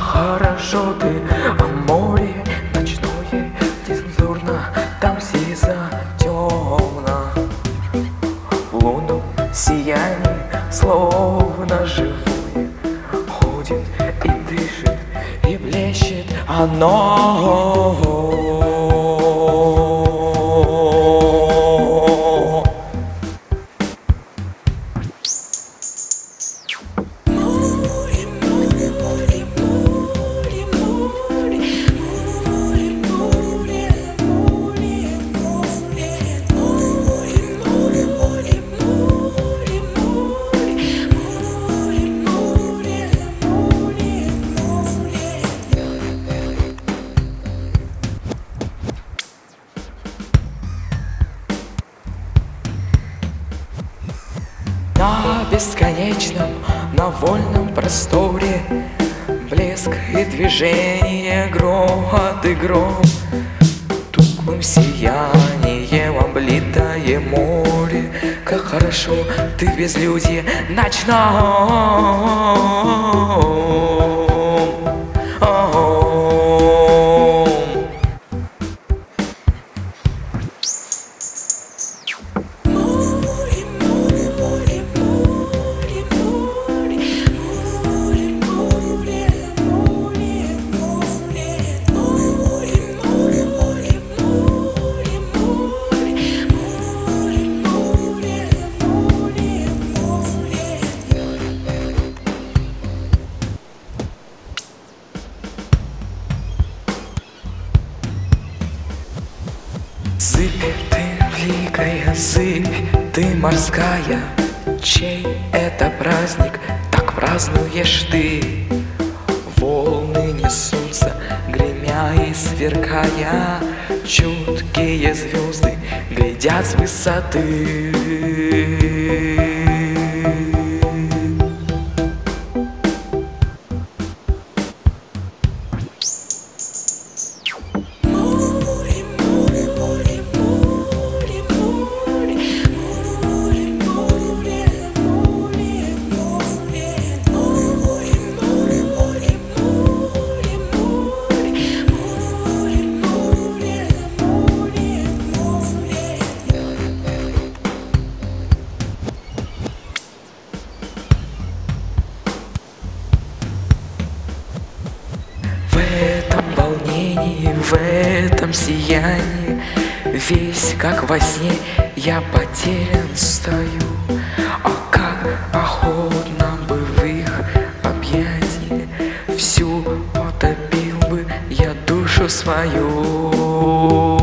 хорошо ты, а море ночное нецензурно, там сизо темно. В лунном сиянии, словно живое, ходит и дышит, и блещет оно. На бесконечном, на вольном просторе блеск и движение, грохот и гром. Тусклым сиянием облитое море, как хорошо ты в безлюдье ночном. Зыбь ты великая, зыбь ты морская, чей это праздник, так празднуешь ты? Волны несутся, гремя и сверкая, чуткие звезды глядят с высоты. В этом волнении, в этом сиянии, весь как во сне я потерян стою. А как охотно бы в их объятии всю утопил бы я душу свою.